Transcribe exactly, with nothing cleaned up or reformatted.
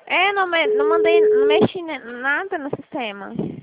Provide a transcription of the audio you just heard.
É, não, me- não mandei, não mexi ne- nada no sistema.